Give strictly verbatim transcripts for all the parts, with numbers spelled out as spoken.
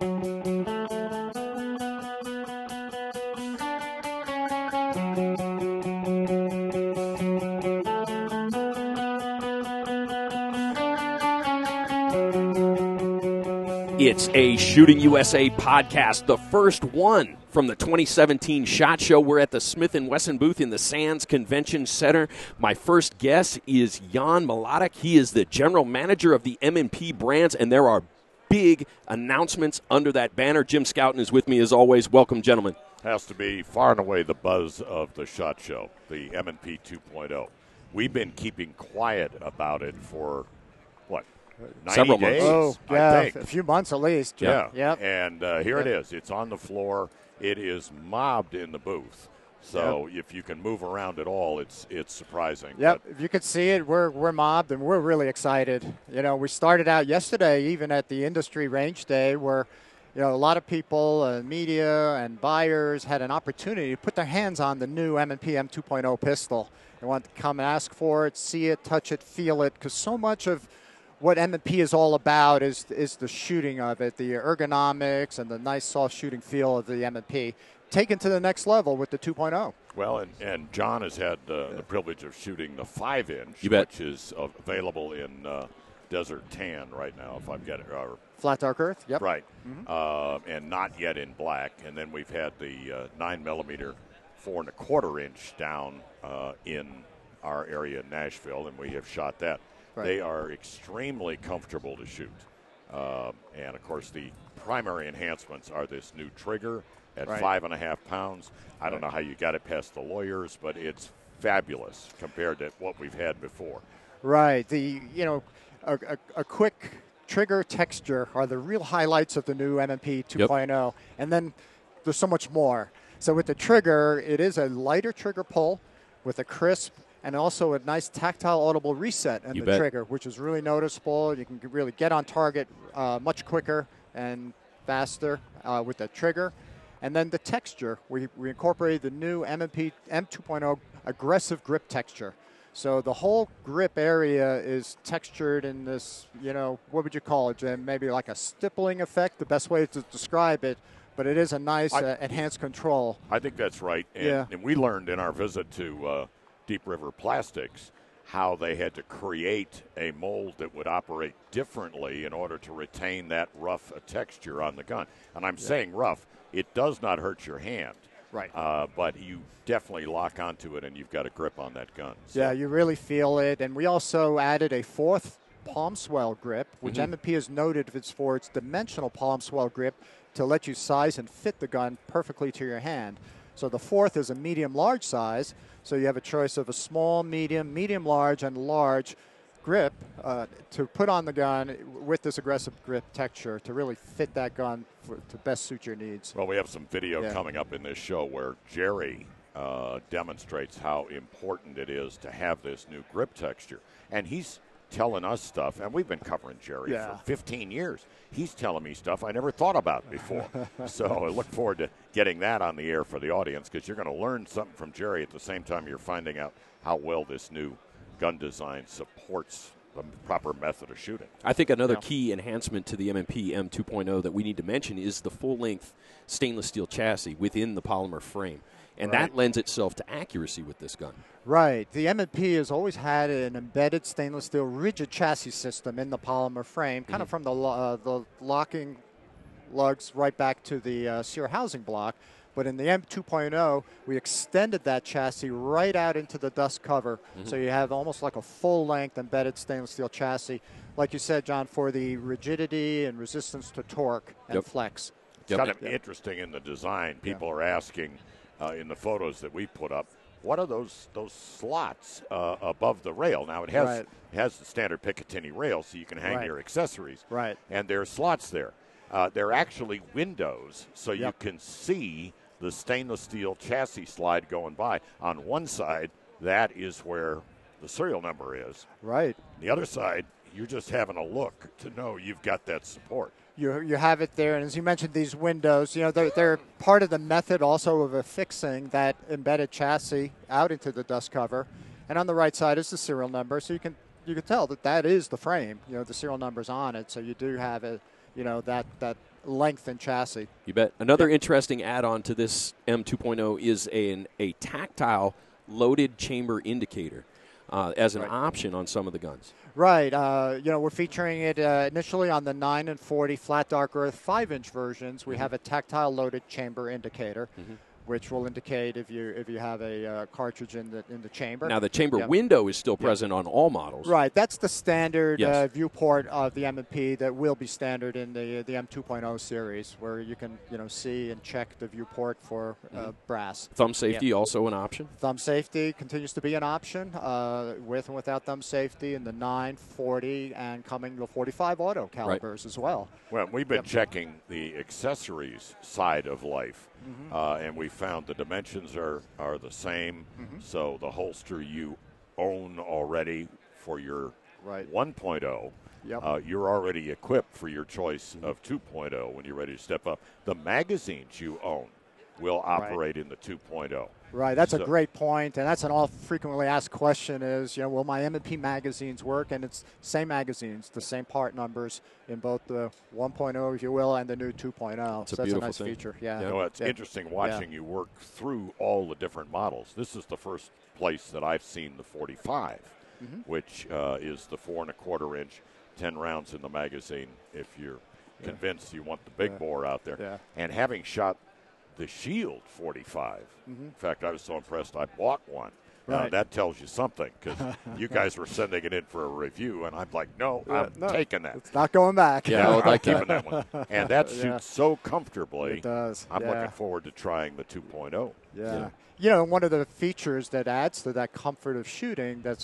It's a Shooting U S A podcast, the first one from the twenty seventeen SHOT Show. We're at the Smith and Wesson booth in the Sands Convention Center. My first guest is Jan Mladic. He is the general manager of the M and P brands, and there are big announcements under that banner. Jim Schouten is with me as always. Welcome, gentlemen. Has to be far and away the buzz of the SHOT Show, the M and P two point oh. We've been keeping quiet about it for, what, ninety Several days? months. Oh, yeah, I think. a few months at least. Yeah. Yep. And uh, here Yep. it is. It's on the floor. It is mobbed in the booth. So Yep. if you can move around at all, it's it's surprising. Yep, But if you could see it, we're we're mobbed and we're really excited. You know, we started out yesterday, even at the industry range day, where you know a lot of people, uh, media and buyers had an opportunity to put their hands on the new M and P M two point oh pistol. They want to come and ask for it, see it, touch it, feel it, because so much of what M and P is all about is is the shooting of it, the ergonomics and the nice soft shooting feel of the M and P, taken to the next level with the two point oh. Well, and, and John has had uh, the privilege of shooting the five inch, You bet. which is uh, available in uh, Desert Tan right now, if I'm getting it right. Flat dark earth, yep. Right, uh, and not yet in black. And then we've had the uh, nine millimeter, four and a quarter inch down uh, in our area in Nashville, and we have shot that. Right. They are extremely comfortable to shoot, uh, and of course the primary enhancements are this new trigger at Right. five and a half pounds. I don't know how you got it past the lawyers, but it's fabulous compared to what we've had before. Right. The you know, a, a, a quick trigger texture are the real highlights of the new M and P two point oh, and then there's so much more. So with the trigger, it is a lighter trigger pull with a crisp and also a nice tactile audible reset in You the bet. trigger, which is really noticeable. You can really get on target uh, much quicker and faster uh, with the trigger. And then the texture, we, we incorporated the new M and P M two point oh aggressive grip texture. So the whole grip area is textured in this, you know, what would you call it, Jim? Maybe like a stippling effect, the best way to describe it. But it is a nice I- uh, enhanced control. I think that's right. And, Yeah. and we learned in our visit to uh, Deep River Plastics how they had to create a mold that would operate differently in order to retain that rough uh, texture on the gun. And I'm saying rough. It does not hurt your hand. Right. Uh, but you definitely lock onto it and you've got a grip on that gun. So Yeah, you really feel it. And we also added a fourth palm swell grip, which Mm-hmm. M and P is noted it's for its dimensional palm swell grip to let you size and fit the gun perfectly to your hand. So the fourth is a medium-large size, so you have a choice of a small, medium, medium-large, and large grip uh, to put on the gun with this aggressive grip texture to really fit that gun for, to best suit your needs. Well, we have some video Yeah. coming up in this show where Jerry uh, demonstrates how important it is to have this new grip texture. And he's telling us stuff, and we've been covering Jerry Yeah. for fifteen years. He's telling me stuff I never thought about before. So I look forward to getting that on the air for the audience because you're going to learn something from Jerry at the same time you're finding out how well this new gun design supports the proper method of shooting. I think another Yeah. key enhancement to the M and P M two point oh that we need to mention is the full-length stainless steel chassis within the polymer frame. And that Right. lends itself to accuracy with this gun. Right. The M and P has always had an embedded stainless steel rigid chassis system in the polymer frame, kind of from the lo- uh, the locking lugs right back to the uh, Sear housing block. But in the M two point oh, we extended that chassis right out into the dust cover. So you have almost like a full-length embedded stainless steel chassis. Like you said, John, for the rigidity and resistance to torque and Yep. flex. It's kind of interesting in the design. People are asking uh, in the photos that we put up, what are those those slots uh, above the rail? Now, it has Right. it has the standard Picatinny rail, so you can hang Right. your accessories. Right. And there are slots there. Uh, they're actually windows, so you Yep. can see the stainless steel chassis slide going by. On one side, that is where the serial number is. Right. The other side, you're just having a look to know you've got that support. You, you have it there, and as you mentioned, these windows, you know, they're, they're part of the method also of affixing that embedded chassis out into the dust cover. And on the right side is the serial number, so you can you can tell that that is the frame. You know, the serial number's on it, so you do have it. You know, that that length and chassis. You bet. Another Yep. interesting add-on to this M two point oh is a, a tactile loaded chamber indicator uh, as an Right. option on some of the guns. Right. Uh, you know, we're featuring it uh, initially on the nine and forty flat dark earth five inch versions. We Mhm. have a tactile loaded chamber indicator, Mhm. which will indicate if you if you have a uh, cartridge in the in the chamber. Now, the chamber Yep. window is still Yep. present on all models. Right, that's the standard Yes. uh, viewport of the M and P that will be standard in the the M two point oh series, where you can you know see and check the viewport for uh, Mhm. brass. Thumb safety also an option. Thumb safety continues to be an option, uh, with and without thumb safety in the nine, forty, and coming the forty-five auto calibers as well. Well, we've been Yep. checking the accessories side of life, Mhm. uh, and we found the dimensions are, are the same. Mhm. So the holster you own already for your Right. one point oh, Yep. uh, you're already equipped for your choice of two point oh when you're ready to step up. The magazines you own will operate in the two point oh. Right, that's So- a great point, and that's an all frequently asked question is, you know, will my M and P magazines work? And it's same magazines, the same part numbers in both the one point oh, if you will, and the new two point oh. It's a So that's a beautiful nice thing. feature. Yeah. You know, it's Yeah. interesting watching you work through all the different models. This is the first place that I've seen the forty-five, Mhm. which uh, is the four and a quarter inch, ten rounds in the magazine. If you're Yeah. convinced you want the big Yeah. bore out there, Yeah. and having shot the Shield forty-five. Mhm. In fact, I was so impressed I bought one. Uh, Right. that tells you something because you guys were sending it in for a review, and I'm like, no, Yeah, I'm no, taking that. It's not going back. Yeah, I No, would I'm like keeping that one. And that shoots Yeah. so comfortably. It does. I'm yeah. looking forward to trying the two point oh. Yeah. Yeah. You know, one of the features that adds to that comfort of shooting that's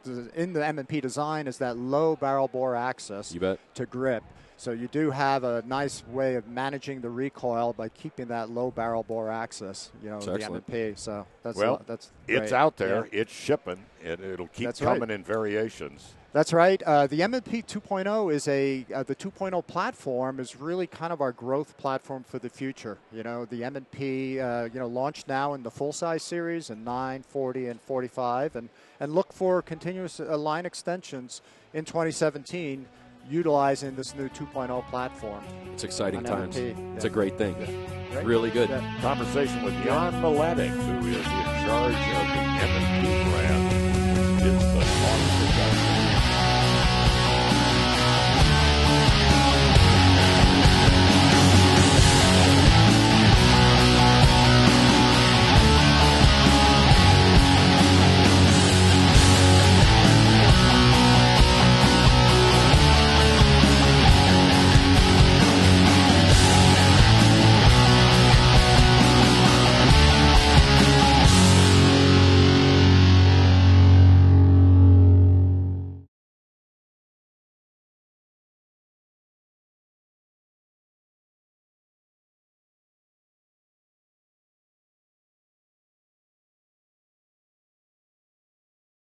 in the M and P design is that low barrel bore access You bet. to grip. So you do have a nice way of managing the recoil by keeping that low barrel bore access, you know, That's the excellent. M and P. So that's Well, that's It's great. out there. Yeah. It's shipping. And it'll keep That's right. coming in variations. That's right. Uh, the M and P two point oh is a uh, the two point oh platform is really kind of our growth platform for the future. You know, the M and P uh, you know launched now in the full size series in nine, forty, and forty-five, and and look for continuous uh, line extensions in twenty seventeen, utilizing this new two point oh platform. It's exciting On times. M and P, It's yeah. a great thing. Great. Really good. Yeah. Conversation with Jan Maletic, who is in charge of the M and P brand, which is the launch production